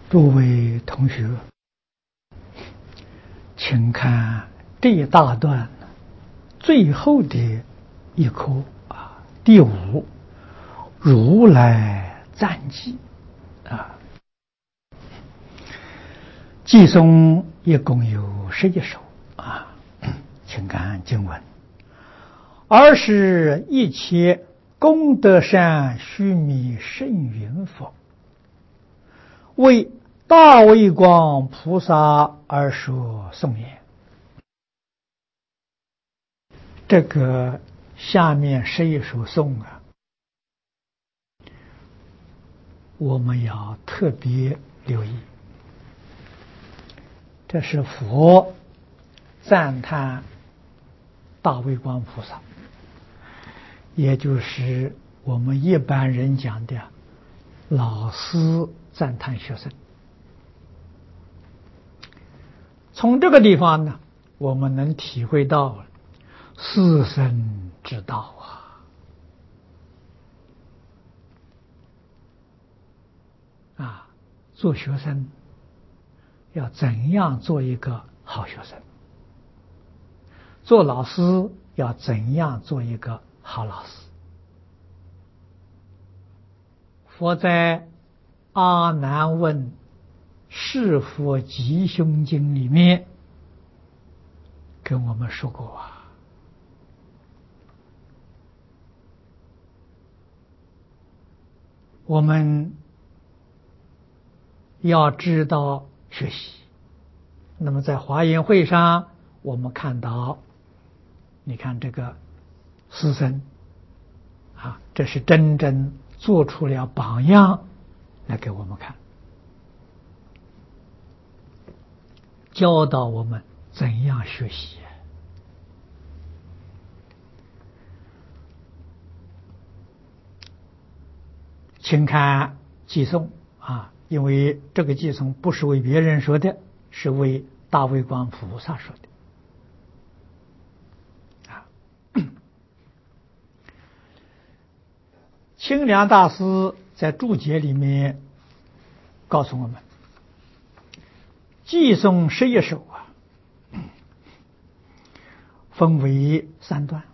诸位同学，请看这一大段最后的一课第五，如来赞记偈颂一共有11首请看经文。尔时一切功德山须弥圣云佛，为大威光菩萨而说颂言。这个下面11首颂我们要特别留意，这是佛赞叹大威光菩萨，也就是我们一般人讲的老师赞叹学生。从这个地方呢，我们能体会到师生之道做学生要怎样做一个好学生，做老师要怎样做一个好老师。佛在《阿难问是佛吉凶经》里面跟我们说过我们要知道学习。那么在华严会上我们看到，你看这个师生这是真正做出了榜样来给我们看，教导我们怎样学习。请看偈颂因为这个偈颂不是为别人说的，是为大威光菩萨说的清凉大师在注解里面告诉我们，偈颂11首分为3段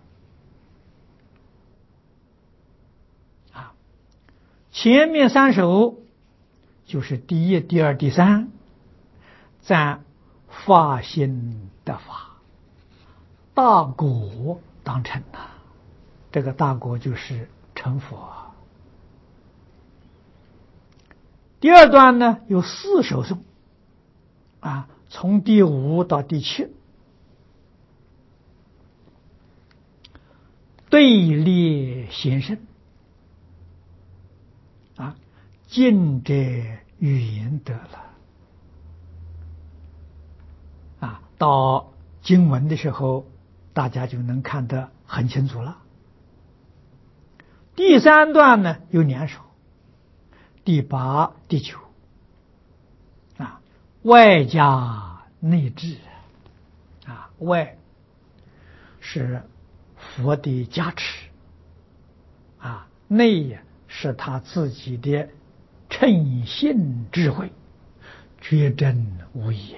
前面3首就是第1、第2、第3，赞发心得法，大果当成这个大果就是成佛。第2段呢有4首颂从第5到第7，对列贤圣尽者语言得了到经文的时候大家就能看得很清楚了。第3段呢有2首，第8、第9外加内治外是佛的加持内是他自己的称性智慧，绝真无疑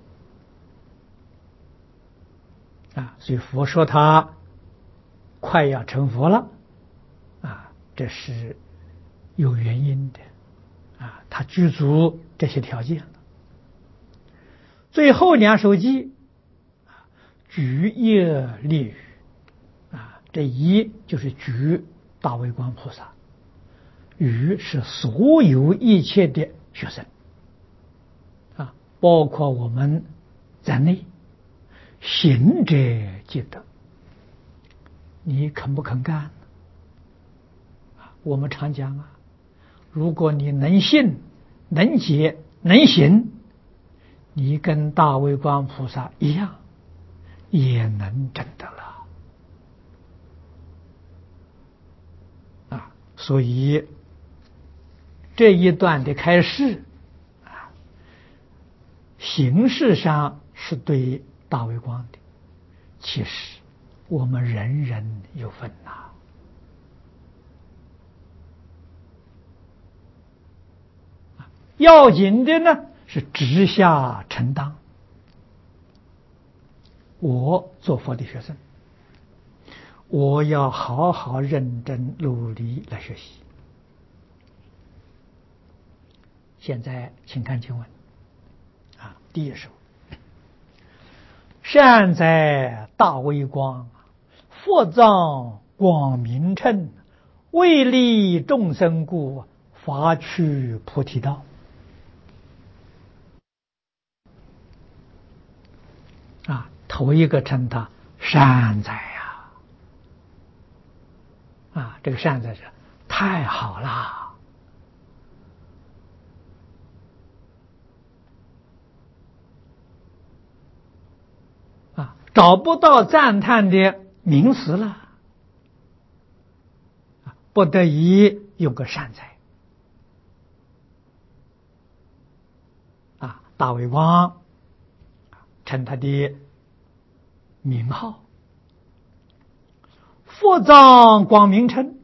所以佛说他快要成佛了这是有原因的他具足这些条件了。最后2首偈举一列语这一就是举大威光菩萨，语是所有一切的学生包括我们在内，行者即得。你肯不肯干我们常讲如果你能信能解能行，你跟大威光菩萨一样也能证得了所以这一段的开示形式上是对大威光的，其实我们人人有份要紧的呢是直下承当。我做佛的学生，我要好好认真努力来学习。现在请看经文第一首：善哉大威光，佛藏光明称，为利众生故，发去菩提道。头一个称他善哉这个善哉是太好了找不到赞叹的名词了，不得已用个善哉大威光称他的名号，佛藏光明称，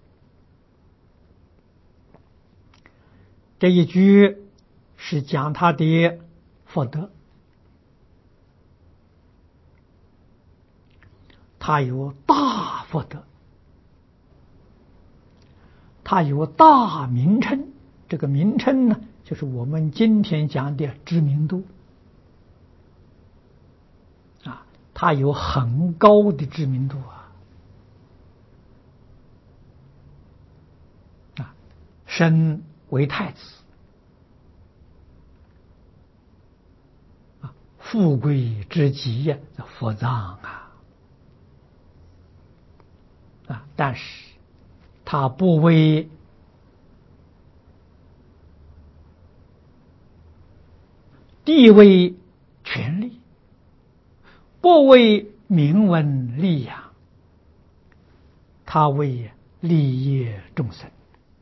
这一句是讲他的福德，他有大福德，他有大名称。这个名称呢，就是我们今天讲的知名度他有很高的知名度身为太子富贵之极呀，佛藏但是他不为地位权力，不为名闻利养，他为利益众生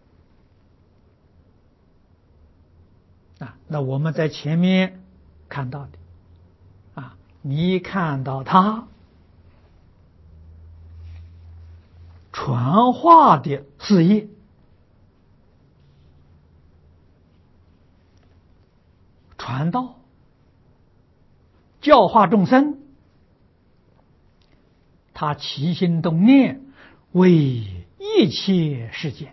那我们在前面看到的你看到他传化的事业，传道教化众生，他起心动念为一切世界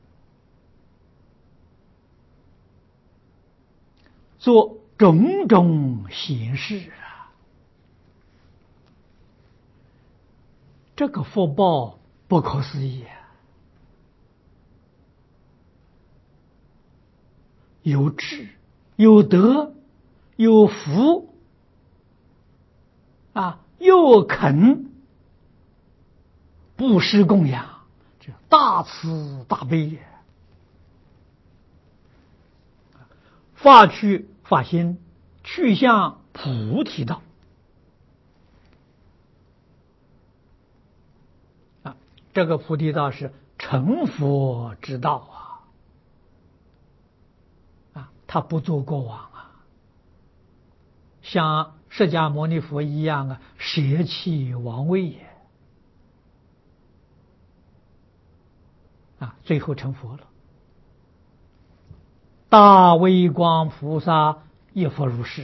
做种种显示这个福报不可思议有智有德有福又肯布施供养，这大慈大悲发去发心，去向菩提道这个菩提道是成佛之道他不做过往像释迦牟尼佛一样舍弃王位也最后成佛了。大威光菩萨亦复如是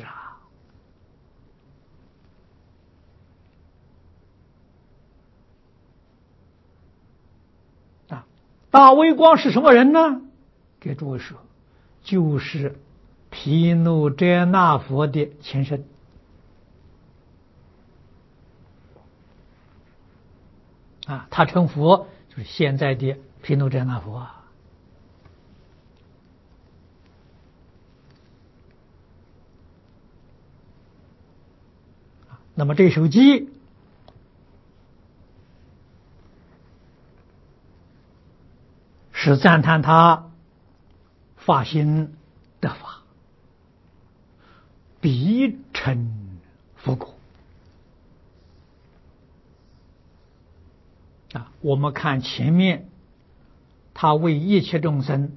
大威光是什么人呢？给诸位说，就是毗卢遮那佛的前身他成佛就是现在的毗卢遮那佛那么这首偈是赞叹他发心得法，必成佛果我们看前面他为一切众生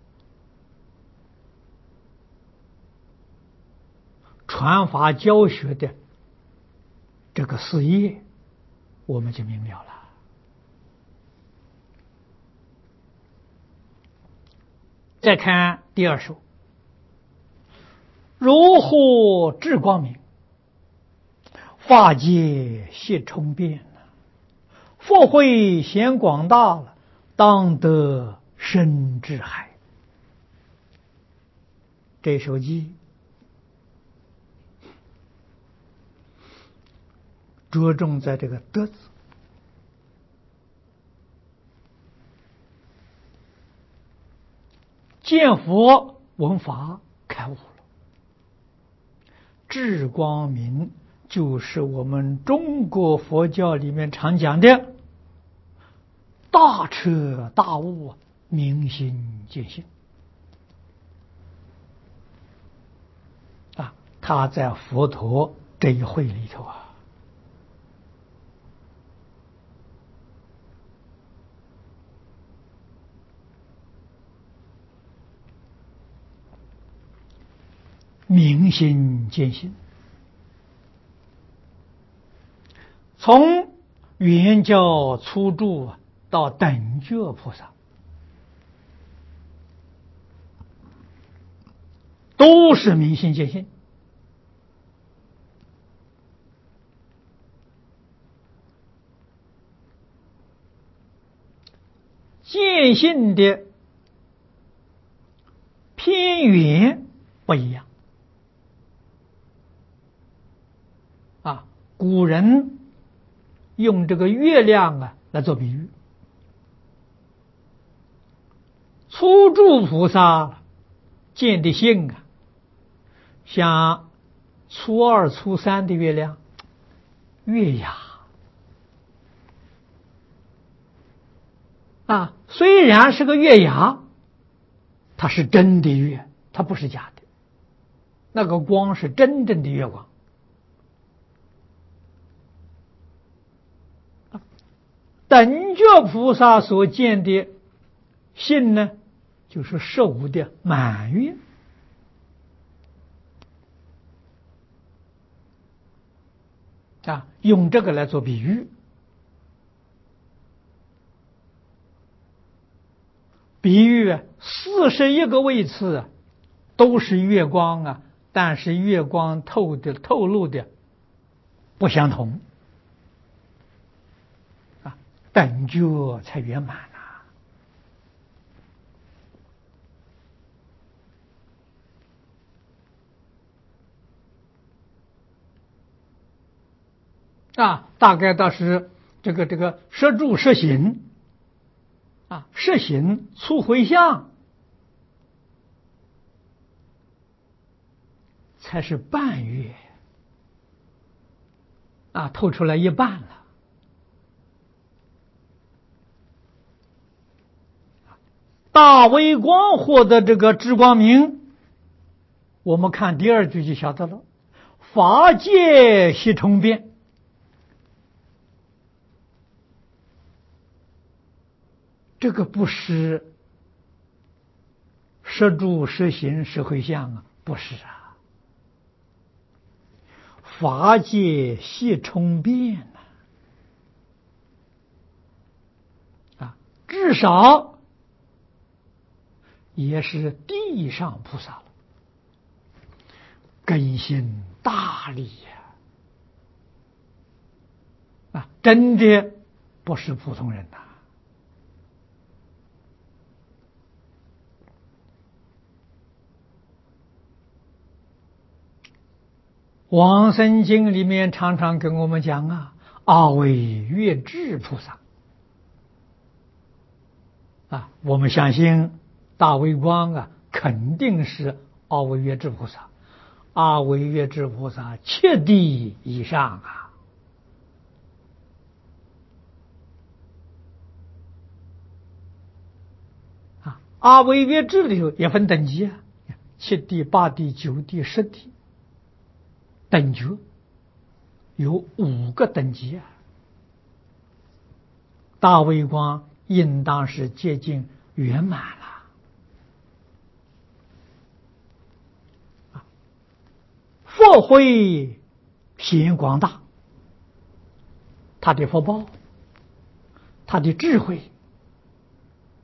传法教学的这个事业，我们就明了了。再看第二首， 如获智光明，法界悉充遍了，佛慧显广大了，当得生智海。这首偈着重在这个得字。见佛闻法开悟了，智光明就是我们中国佛教里面常讲的大彻大悟，明心见性啊！他在佛陀这一会里头啊，明心见性，从圆教初住到等觉菩萨，都是明心见性。见性的偏远不一样啊！古人用这个月亮来做比喻，初住菩萨见的性像初二、初三的月亮，月牙啊，虽然是个月牙，它是真的月，它不是假的，那个光是真正的月光。等觉菩萨所见的性呢，就是15的满月啊，用这个来做比喻。比喻41个位次都是月光但是月光透露的不相同啊，等觉才圆满大概倒是这个摄住摄行摄行出回向才是半月透出来一半了。大微光获得这个智光明，我们看第二句就晓得了，法界悉充遍。这个不是摄住摄行摄回向不是法界悉充遍至少也是地上菩萨了，根性大利真的不是普通人往生经里面常常跟我们讲阿惟越致菩萨我们相信大微光肯定是阿惟越致菩萨。阿惟越致菩萨7地以上阿惟越致里头也分等级7地、8地、9地、10地，等觉有5个等级大微光应当是接近圆满了佛慧显广大，他的福报，他的智慧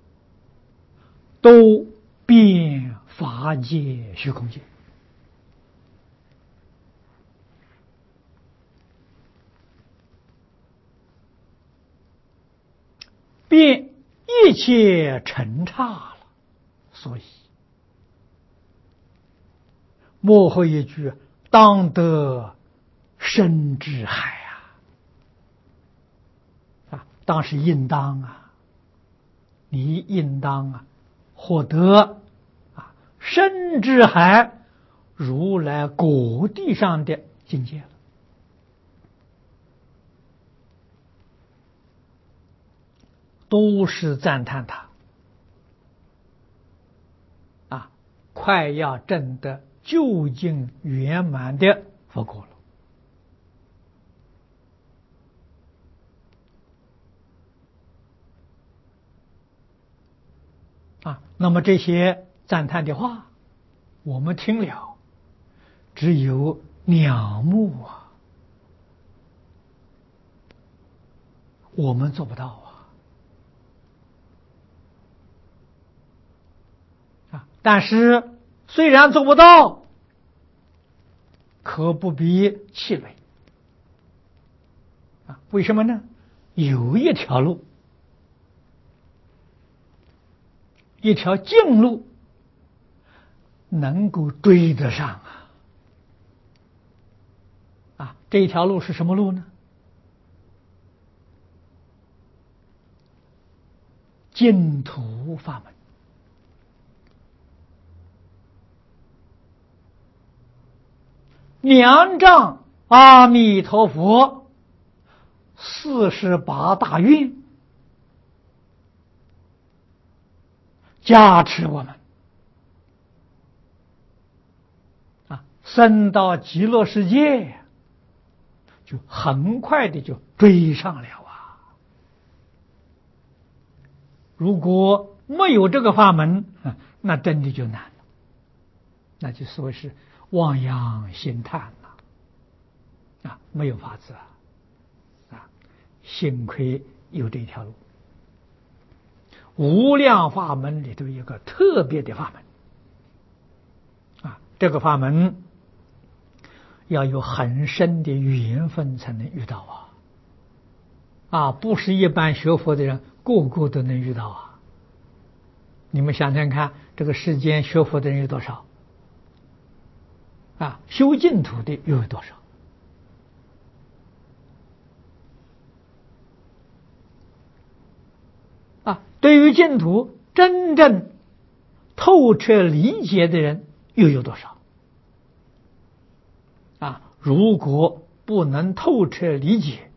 都遍法界虚空界便一切成刹了。所以末后一句，当得生之海当是应当你应当获得生之海，如来果地上的境界了。都是赞叹他快要证得究竟圆满的佛果了。那么这些赞叹的话，我们听了只有仰慕我们做不到但是虽然做不到，可不必气馁为什么呢？有一条路，一条近路能够追得上这一条路是什么路呢？净土法门。两仗阿弥陀佛48大愿加持我们升到极乐世界，就很快的就追上了如果没有这个法门那真的就难了，那就所谓是望洋兴叹没有法子幸亏有这条路。无量法门里头有个特别的法门这个法门要有很深的缘分才能遇到不是一般学佛的人个个都能遇到你们想想看，这个世间学佛的人有多少修净土的又有多少对于净土真正透彻理解的人又有多少如果不能透彻理解，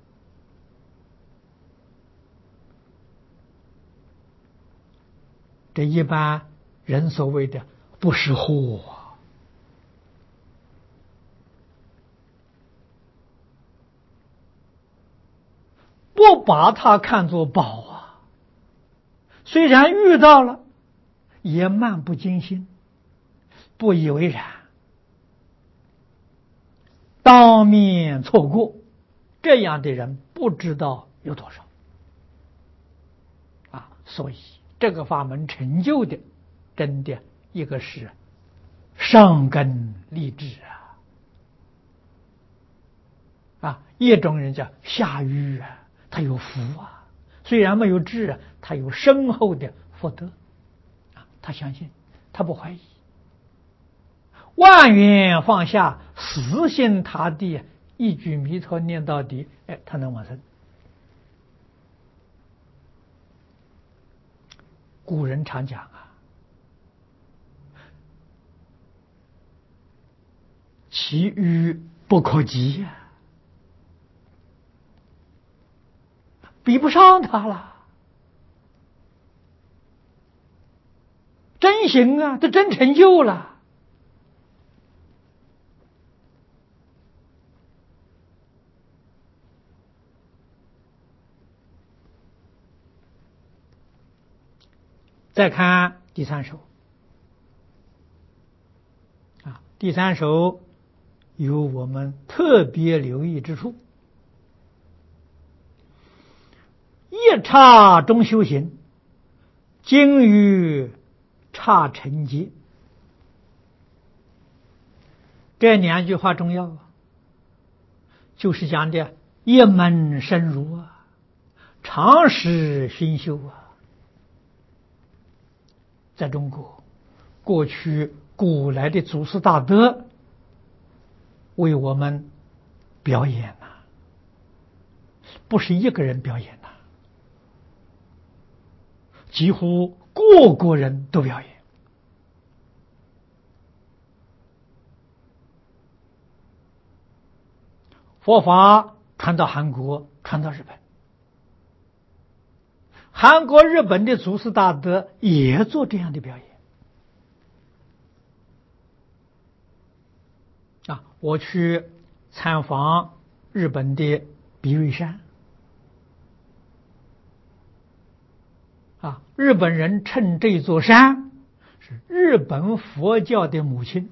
这一般人所谓的不识货不把它看作宝虽然遇到了也漫不经心，不以为然，当面错过，这样的人不知道有多少所以这个法门成就的真的一个是上根立志一种人叫下愚他有福虽然没有智他有深厚的福德他相信，他不怀疑，万缘放下，死心塌地，一句弥陀念到底，他能往生。古人常讲其愚不可及比不上他了。真行他真成就了。再看第三首第三首有我们特别留意之处，一刹中修行，精于刹成劫。这两句话重要就是讲的一门深入常识熏修啊，在中国过去古来的祖师大德为我们表演呐，不是一个人表演呐，几乎各国人都表演。佛法传到韩国，传到日本，韩国、日本的祖师大德也做这样的表演。我去参访日本的比叡山，日本人称这座山是日本佛教的母亲。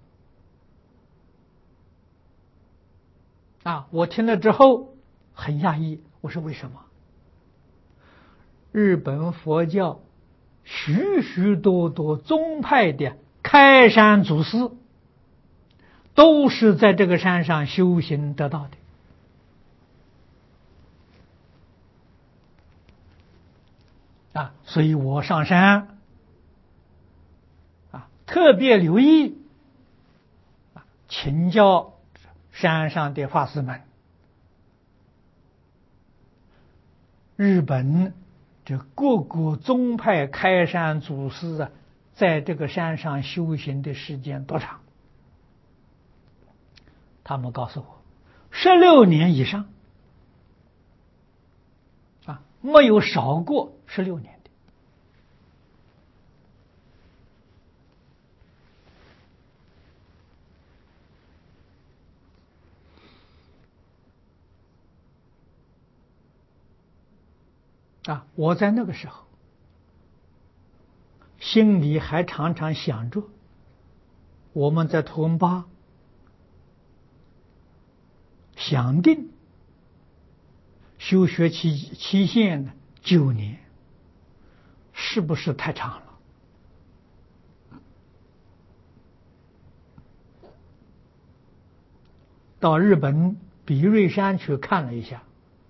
我听了之后很讶异，我说为什么？日本佛教许许多多宗派的开山祖师都是在这个山上修行得到的所以我上山特别留意请教山上的法师们，日本这各个宗派开山祖师在这个山上修行的时间多长？他们告诉我，16年以上没有少过16年的。我在那个时候心里还常常想着，我们在图文巴想定修学期限9年，是不是太长了？到日本比叡山去看了一下，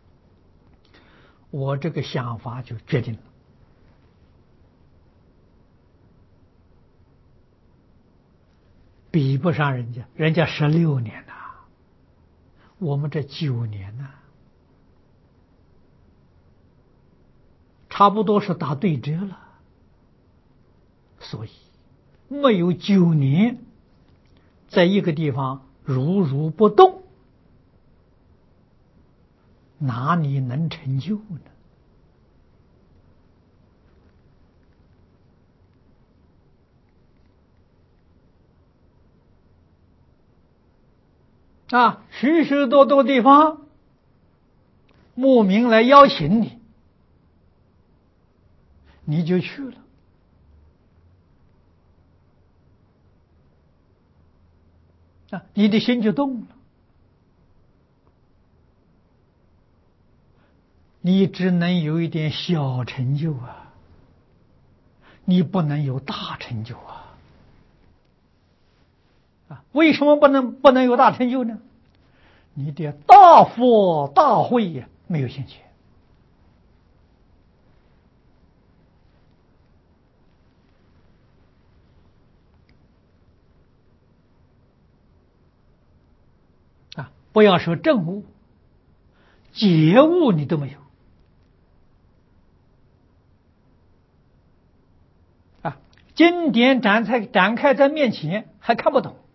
我这个想法就决定了。比不上人家，人家16年呐，我们这9年呐，差不多是打对折了。所以没有9年在一个地方如不动，哪里能成就呢？许许多多地方慕名来邀请你，你就去了。你的心就动了，你只能有一点小成就你不能有大成就为什么不能有大成就呢？你的大富大慧没有兴趣不要说证悟，觉悟你都没有经典展开在面前还看不懂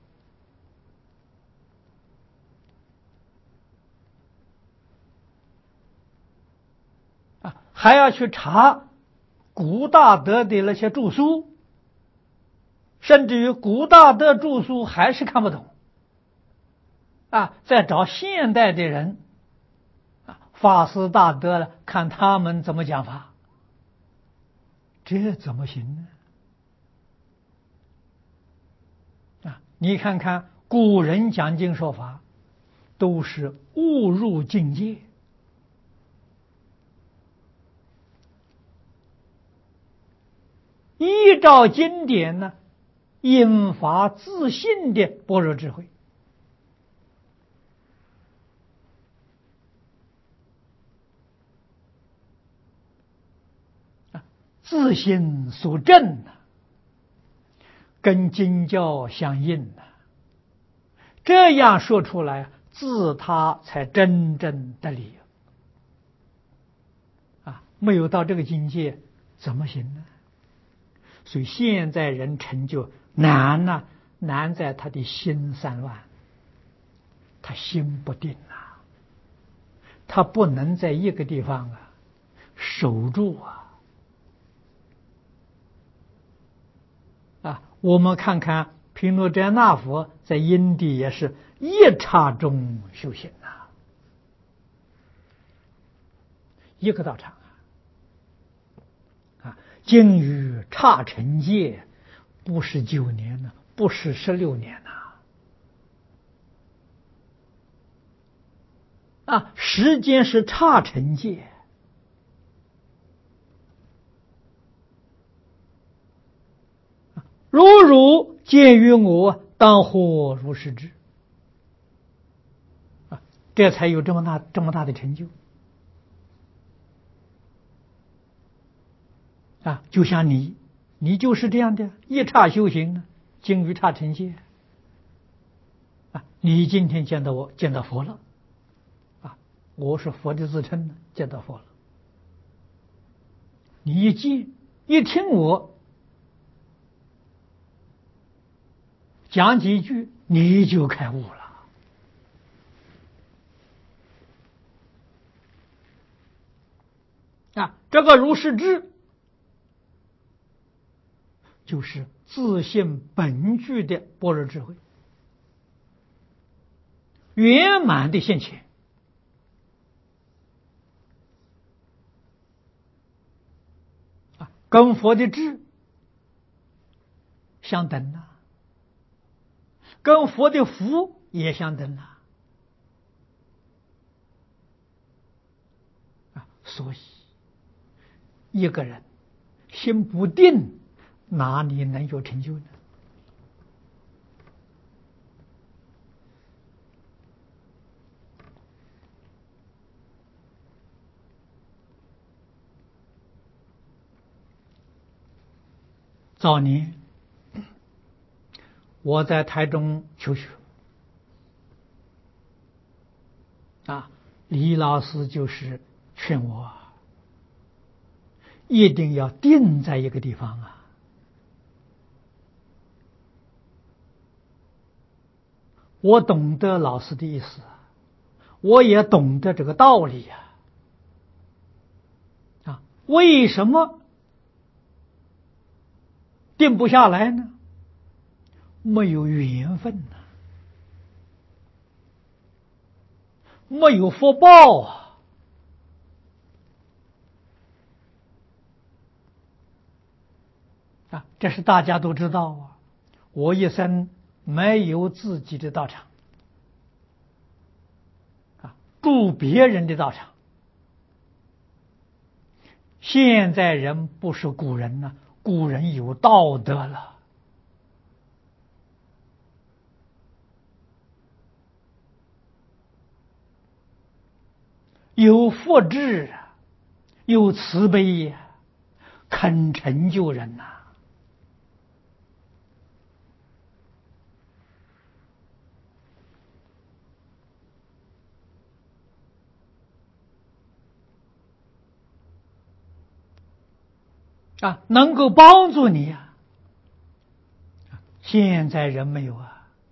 还要去查古大德的那些著书，甚至于古大德著书还是看不懂再找现代的人法师大德了，看他们怎么讲法，这怎么行呢？你看看古人讲经说法，都是悟入境界，依照经典呢，引发自信的般若智慧自心所证跟经教相应这样说出来，自他才真正得理没有到这个境界怎么行呢？所以现在人成就难难在他的心散乱，他心不定他不能在一个地方守住我们看看毗卢遮那佛在因地也是一刹中修行一个道场经于刹尘界，不是9年不是16年时间是刹尘界。如见于我，当获如是智这才有这么大的成就就像你就是这样的一刹修行经于刹尘界你今天见到我，见到佛了我是佛的自称见到佛了。你一听我讲几句，你就开悟了这个如是智就是自性本具的般若智慧，圆满的现前跟佛的智相等跟佛的福也相等所以一个人心不定，哪里能有成就呢？早年我在台中求学李老师就是劝我一定要定在一个地方我懂得老师的意思我也懂得这个道理为什么定不下来呢？没有缘分没有福报这是大家都知道我一生没有自己的道场住别人的道场。现在人不是古人古人有道德了，有福智有慈悲肯成就人能够帮助你现在人没有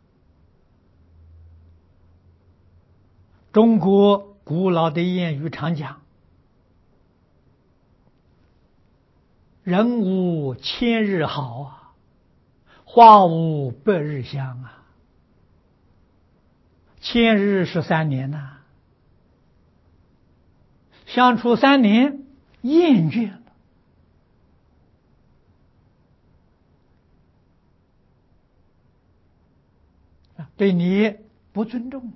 中国古老的谚语常讲，人无千日好花无百日香千日是3年相处3年厌倦了对你不尊重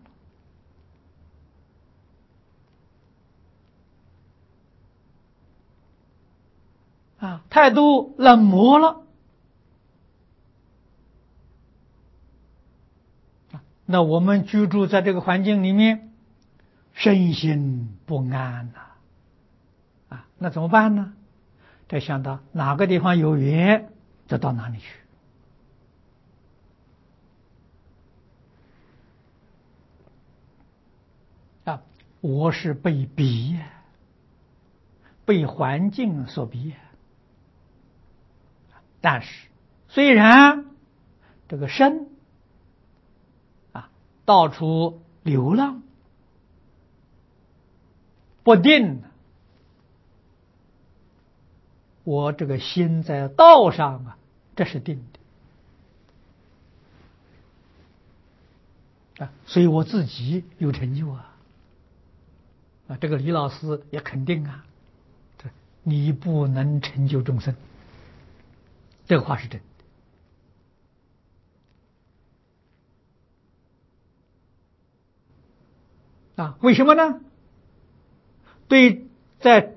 态度冷漠了那我们居住在这个环境里面身心不安那怎么办呢？ 再想到哪个地方有缘，就到哪里去。我是被逼，被环境所逼。但是虽然这个身到处流浪不定，我这个心在道上这是定的所以我自己有成就这个李老师也肯定你不能成就众生，这个话是真的为什么呢？对，在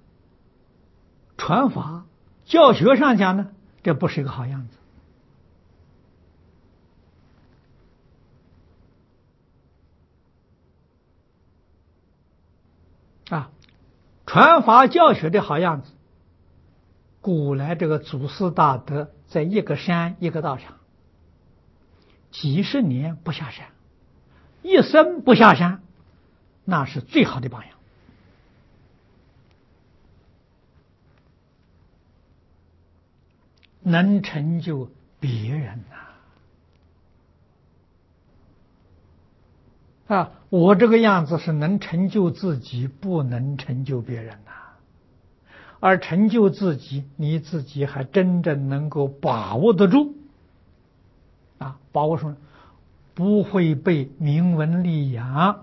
传法教学上讲呢，这不是一个好样子传法教学的好样子，古来这个祖师大德在一个山一个道上，几十年不下山，一生不下山，那是最好的榜样。能成就别人我这个样子是能成就自己，不能成就别人而成就自己，你自己还真正能够把握得住把握住，不会被名闻利养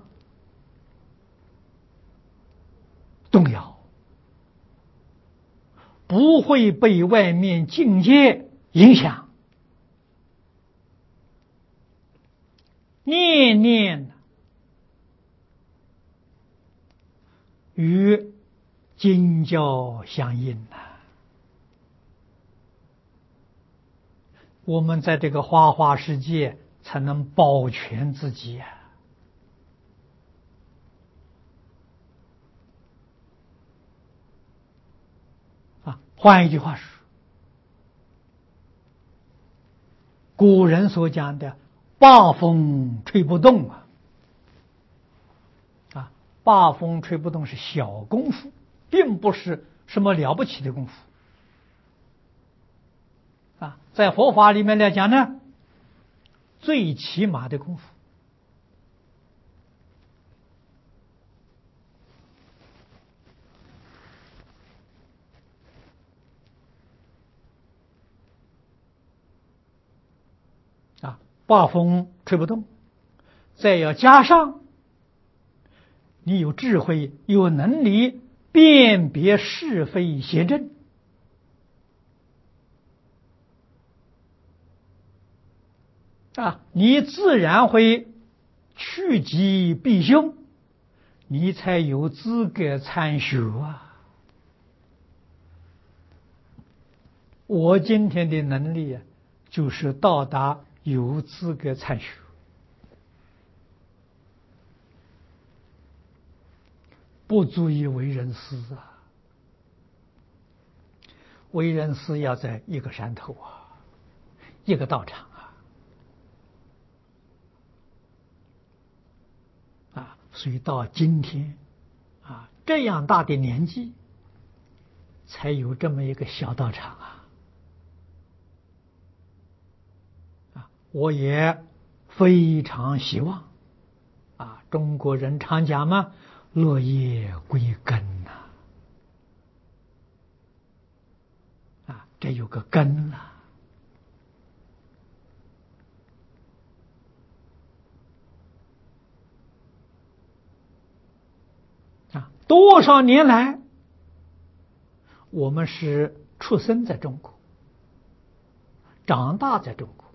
动摇，不会被外面境界影响，念念与经教相应我们在这个花花世界才能保全自己换一句话说，古人所讲的八风吹不动八风吹不动是小功夫，并不是什么了不起的功夫在佛法里面来讲呢，最起码的功夫八风吹不动，再要加上你有智慧，有能力辨别是非邪正你自然会趋吉避凶，你才有资格参学我今天的能力就是到达有资格参学，不足以为人师为人师要在一个山头一个道场所以到今天这样大的年纪，才有这么一个小道场我也非常希望中国人常讲嘛，落叶归根这有个根多少年来，我们是出生在中国，长大在中国，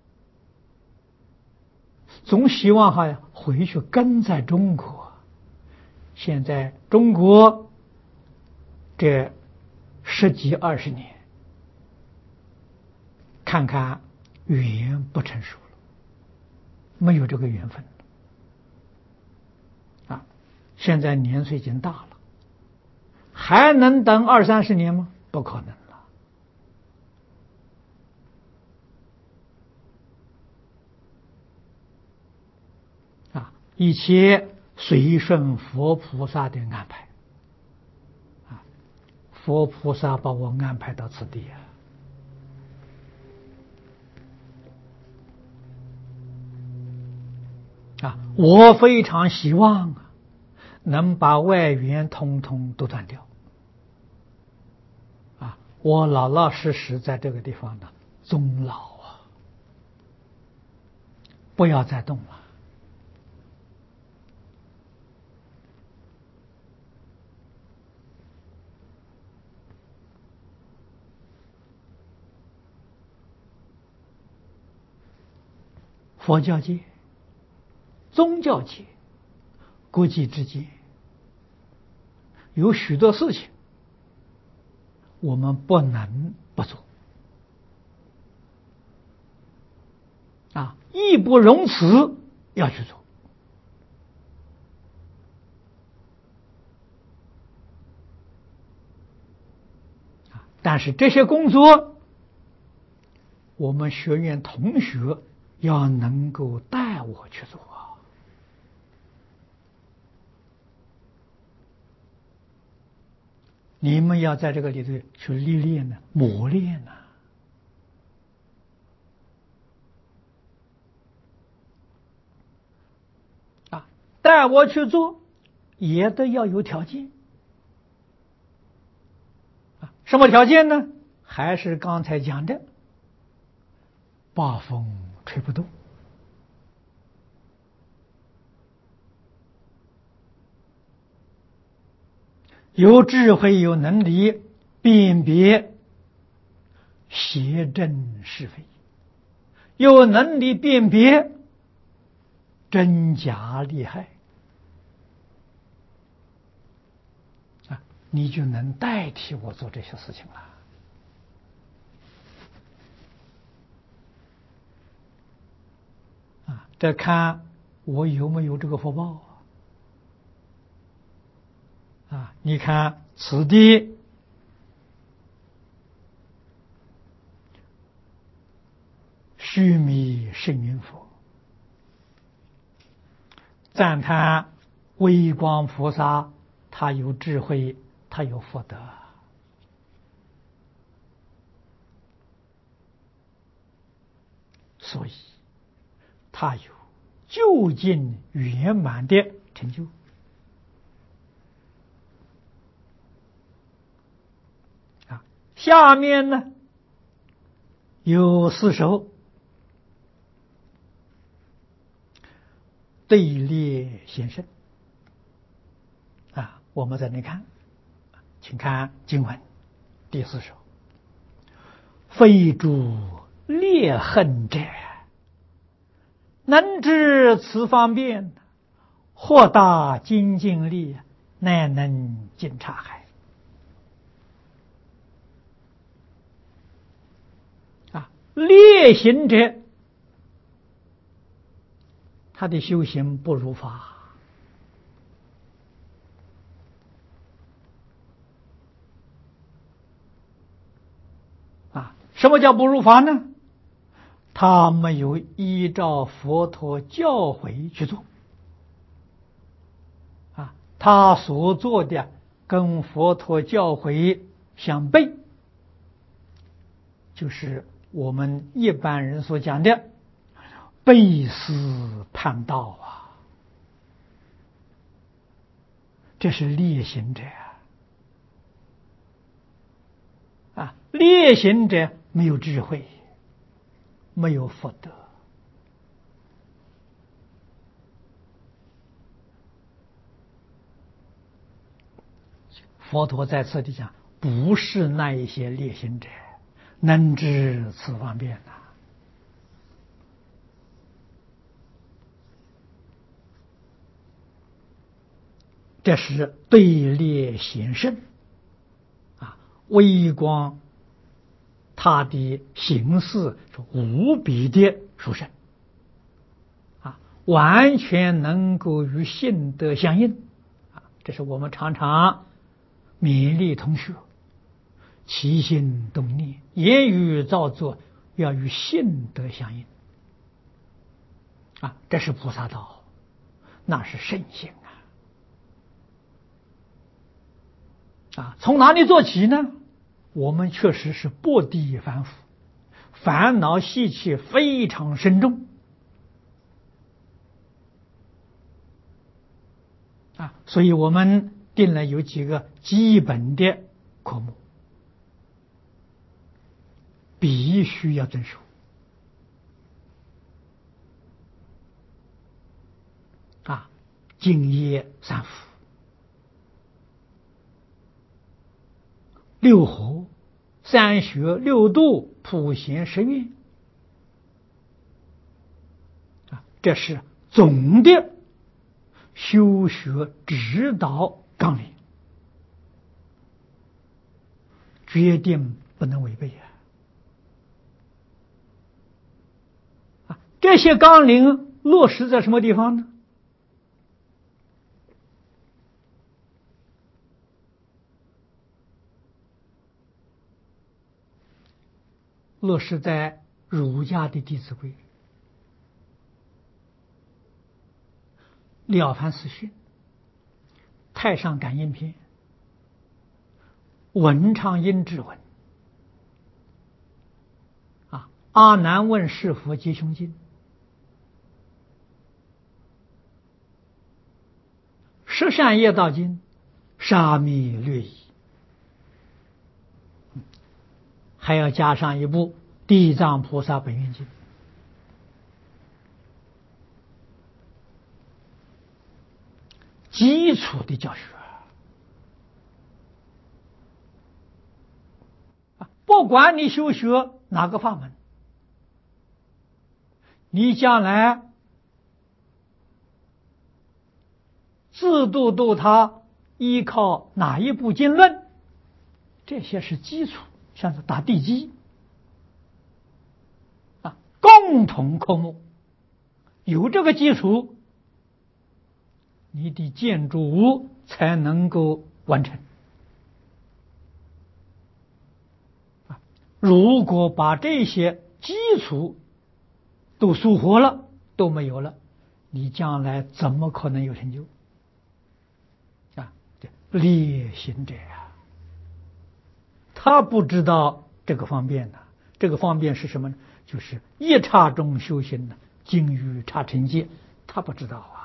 总希望回去根在中国。现在中国这10几20年，看看缘不成熟了，没有这个缘分现在年岁已经大了，还能等20-30年吗？ 不可能了啊！一切随顺佛菩萨的安排啊，佛菩萨把我安排到此地我非常希望能把外缘通通都断掉我老老实实在这个地方呢终老不要再动了。佛教界、宗教界、国际之间有许多事情我们不能不做义不容辞要去做但是这些工作我们学院同学要能够带我去做你们要在这个里头去历练呢，磨练呢带我去做也得要有条件什么条件呢？还是刚才讲的八风吹不动有智慧有能力辨别邪正是非，有能力辨别真假利害你就能代替我做这些事情了这看我有没有这个福报你看此地须弥圣云佛赞叹微光菩萨，他有智慧，他有福德所以他有究竟圆满的成就下面呢有四首对列显圣我们在那看，请看经文第四首：非诸列恨者，能知此方便，或大精进力，乃能尽察海。劣行者，他的修行不如法。什么叫不如法呢？他没有依照佛陀教诲去做他所做的跟佛陀教诲相悖，就是我们一般人所讲的背思叛道这是劣行者劣行者没有智慧，没有福德佛陀在此地讲，不是那一些劣行者能知此方便这是对列显圣微光他的形式是无比的殊胜完全能够与性德相应这是我们常常勉励同学起心动念、言语造作要与性德相应这是菩萨道，那是圣性从哪里做起呢？我们确实是薄地凡夫，烦恼习气非常深重所以我们定了有几个基本的科目，必须要遵守净业三福、六合、三学、六度、普贤十愿这是总的修学指导纲领，决定不能违背这些纲领落实在什么地方呢？落实在儒家的《弟子规》、了凡四训、太上感应篇、文昌阴骘文阿难问是佛吉凶经、十善业道经、沙弥略仪，还要加上一部地藏菩萨本愿经基础的教学不管你修学哪个法门，你将来自度度他依靠哪一部经论，这些是基础，像是打地基共同科目，有这个基础，你的建筑物才能够完成如果把这些基础都疏忽了，都没有了，你将来怎么可能有成就劣行者他不知道这个方便这个方便是什么呢？就是一刹中修行经于刹尘界，他不知道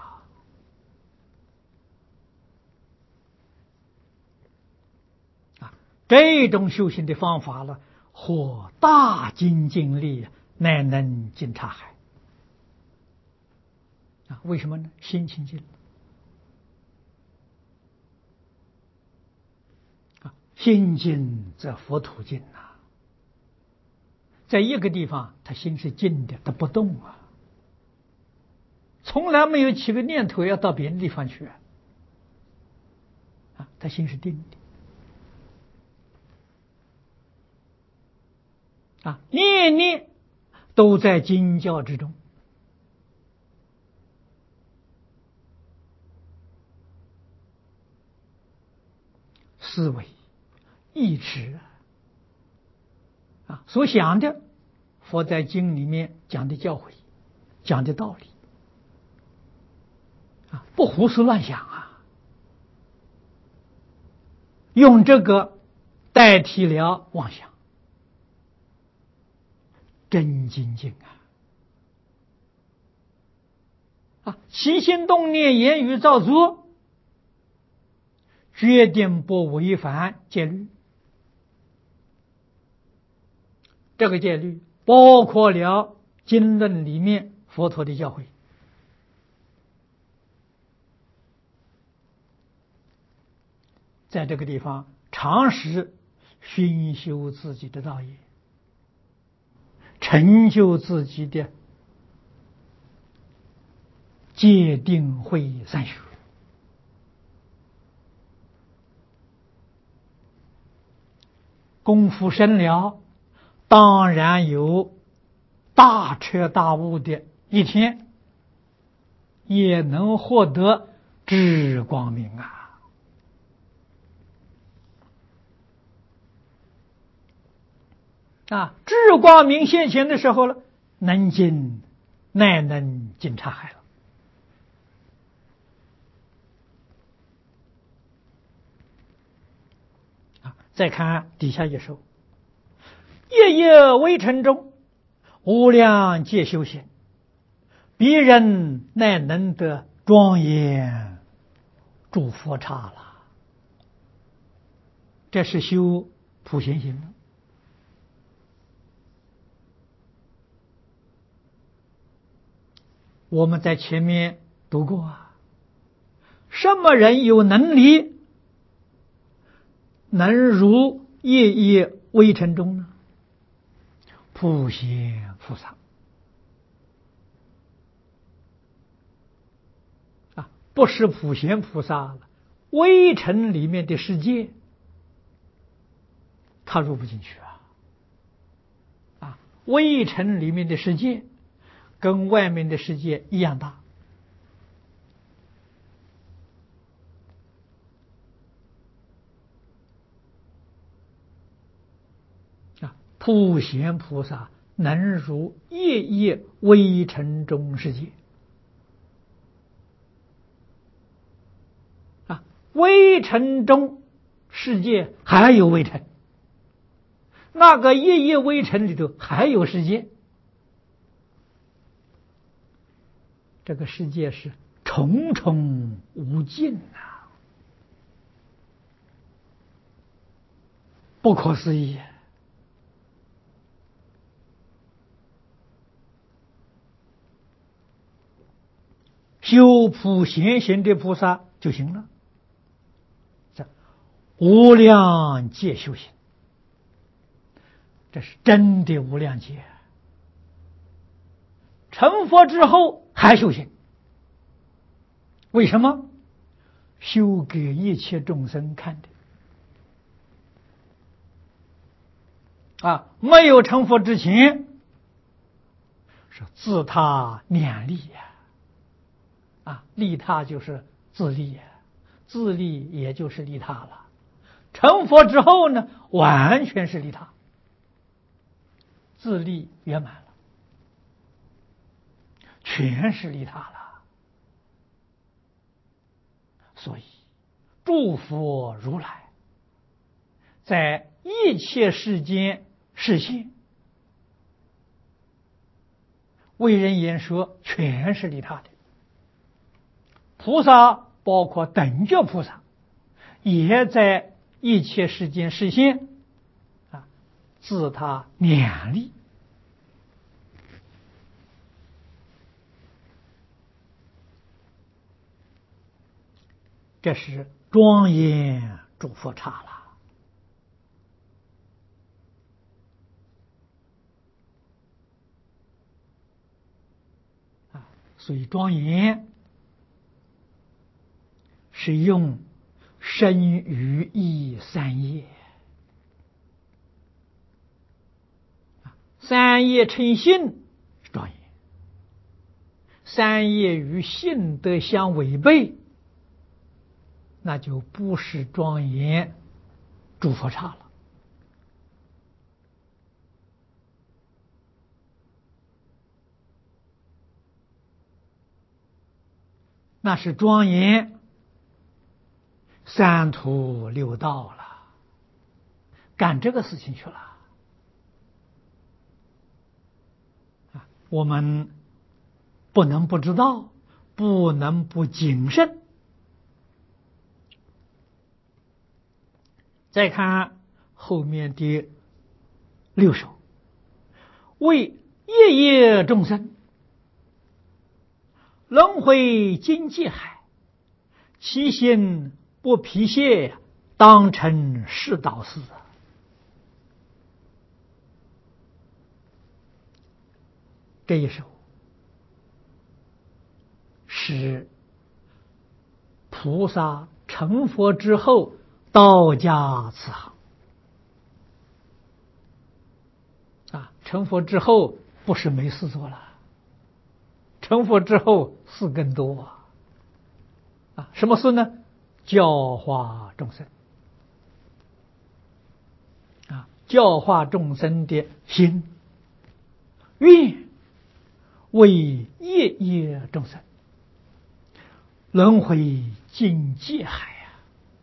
这种修行的方法了，或大精进力，乃能尽刹海为什么呢？心清净心净则佛土净在一个地方他心是静的，他不动从来没有起个念头要到别的地方去他心是定的念念都在经教之中，思维意志所想的佛在经里面讲的教诲，讲的道理不胡思乱想用这个代替了妄想，真精进起心动念、言语造作，决定不违反戒律。这个戒律包括了经论里面佛陀的教诲，在这个地方常时熏修自己的道业，成就自己的戒定慧三学。功夫深了，当然有大彻大悟的一天，也能获得智光明智光明现前的时候了，能尽乃能尽察海了。再看底下一首，夜夜微尘中，无量皆修行，彼人乃能得庄严诸佛刹了。这是修普贤行了。我们在前面读过什么人有能力能入夜夜微尘中呢？普贤菩萨不是普贤菩萨了，微尘里面的世界他入不进去微尘里面的世界跟外面的世界一样大。普贤菩萨能入夜夜微尘中世界微尘中世界还有微尘，那个夜夜微尘里头还有世界，这个世界是重重无尽不可思议。修普贤行的菩萨就行了，无量劫修行，这是真的无量劫。成佛之后还修行，为什么？修给一切众生看的没有成佛之前是自他两利利他就是自利自利也就是利他了。成佛之后呢，完全是利他，自利圆满了，全是利他了。所以诸佛如来在一切世间示现，为人言说，全是利他的。菩萨包括等觉菩萨也在一切世间示现自他两利。这是庄严诸佛刹了所以庄严是用身语意三业，三业称性是庄严，三业与性德相违背，那就不是庄严诸佛刹了。那是庄严三途六道了，干这个事情去了我们不能不知道，不能不谨慎。再看后面的6首，为夜夜众生轮回经济海，其心不疲懈，当成是导师这一首是菩萨成佛之后道家慈航成佛之后不是没事做了，成佛之后事更多什么事呢？教化众生教化众生的心愿，为业业众生轮回尽界海啊！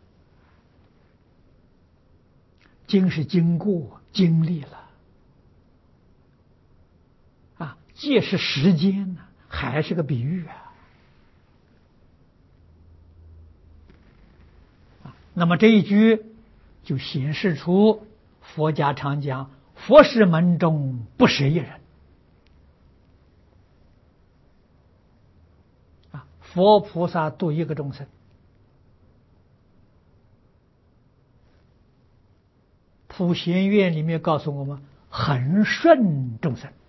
经是经过经历了啊，界是时间呢，海是个比喻啊。那么这一句就显示出佛家常讲佛事门中不舍一人啊，佛菩萨度一个众生，普贤院里面告诉我们恒顺众生，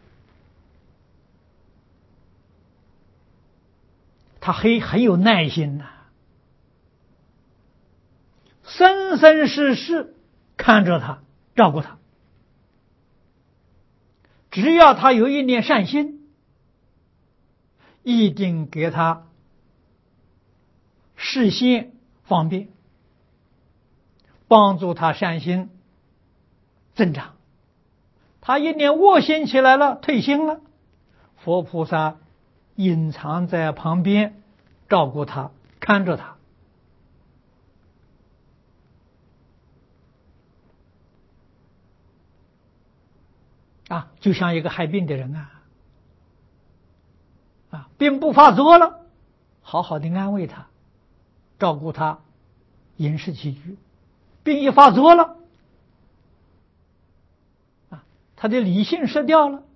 他很有耐心呐，生生世世看着他，照顾他，只要他有一念善心，一定给他示现方便，帮助他善心增长。他一念恶心起来了，退心了，佛菩萨隐藏在旁边照顾他，看着他啊，就像一个害病的人啊，病不发作了，好好的安慰他，照顾他饮食起居。病一发作了啊，他的理性失掉了，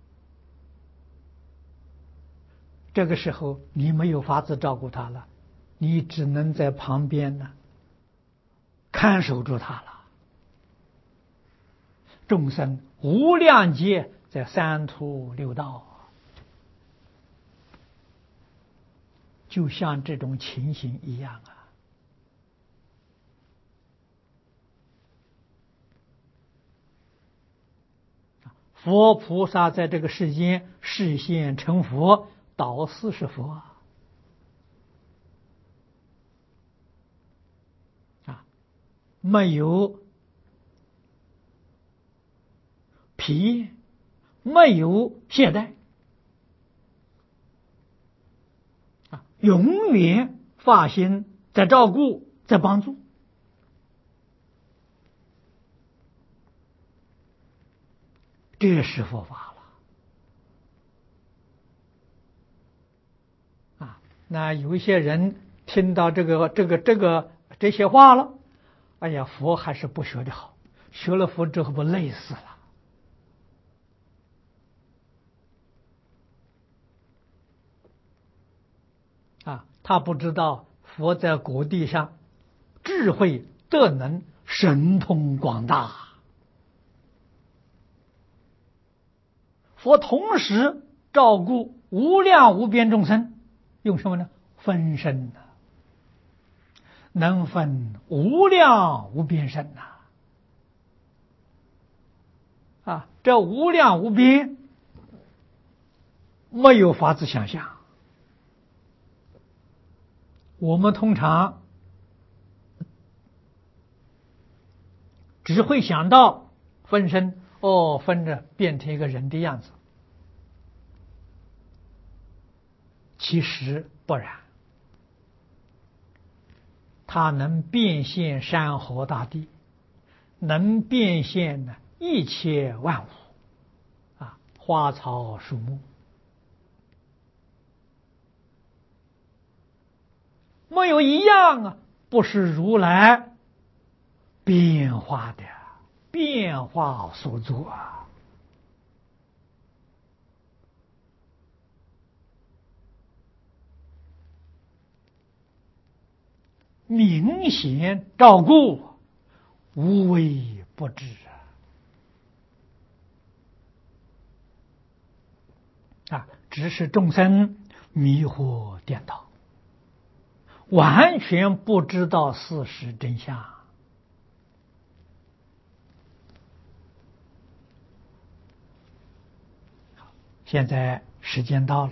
这个时候你没有法子照顾他了，你只能在旁边呢看守住他了。众生无量劫在三途六道，就像这种情形一样啊。佛菩萨在这个世间示现成佛，导师是佛啊，没有疲厌，没有懈怠啊，永远发心在照顾，在帮助。这是佛法了啊！那有一些人听到这些话了，哎呀，佛还是不学的好，学了佛之后不累死了啊！他不知道佛在果地上智慧德能神通广大，佛同时照顾无量无边众生，用什么呢？分身呐，能分无量无边身呐！啊，这无量无边没有法子想象。我们通常只会想到分身，分着变成一个人的样子，其实不然，它能变现山河大地，能变现呢一切万物啊，花草树木，没有一样啊不是如来变化的，变化所作啊！明显照顾，无微不至啊！只是众生迷惑颠倒，完全不知道事实真相。现在时间到了。